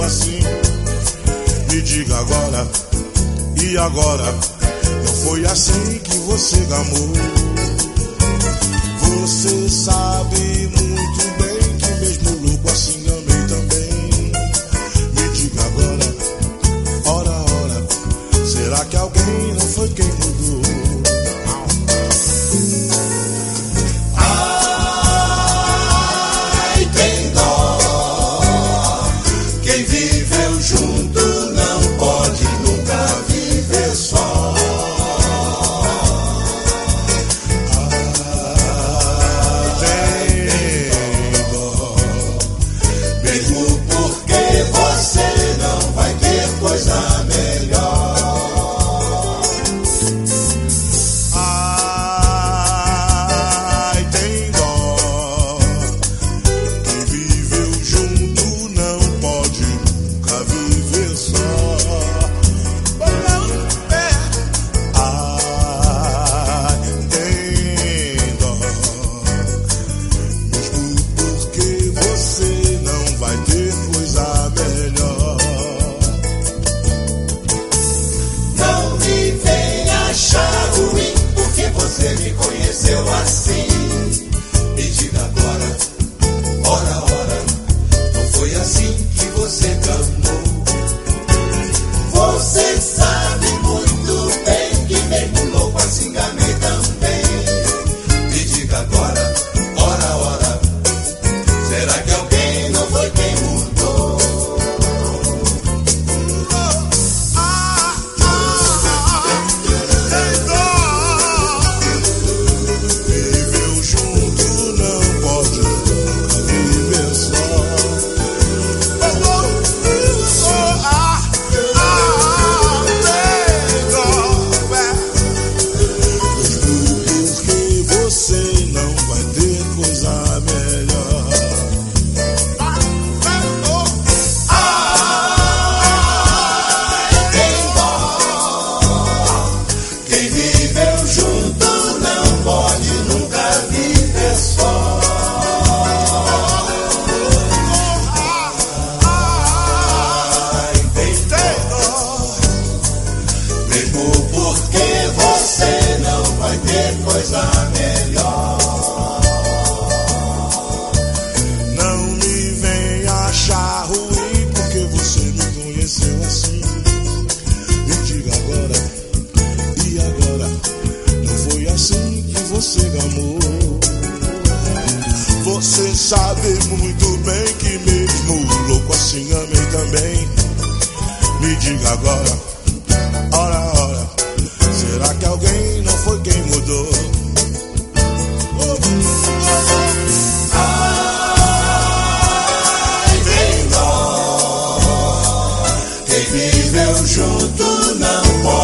assim. Me diga agora, e agora? Não foi assim que você amou. Você sabe muito bem que mesmo louco assim amei também. Me diga agora, ora, ora, será que alguém não foi quem mudou? Ai, tem dó. Quem viveu junto não pode nunca viver só. Você me conheceu assim. Me diga agora, ora, ora, não foi assim que você amou. Você sabe muito bem que mesmo louco assim amei também. Me diga agora, ora, ora, será que alguém não foi quem mudou? Coisa melhor. Não me venha achar ruim porque você me conheceu assim. Me diga agora, e agora? Não foi assim que você amou. Você sabe muito bem que mesmo louco assim amei também. Me diga agora, ora, ora, será que alguém não foi quem mudou? Ai, tem dó. Quem viveu junto não pode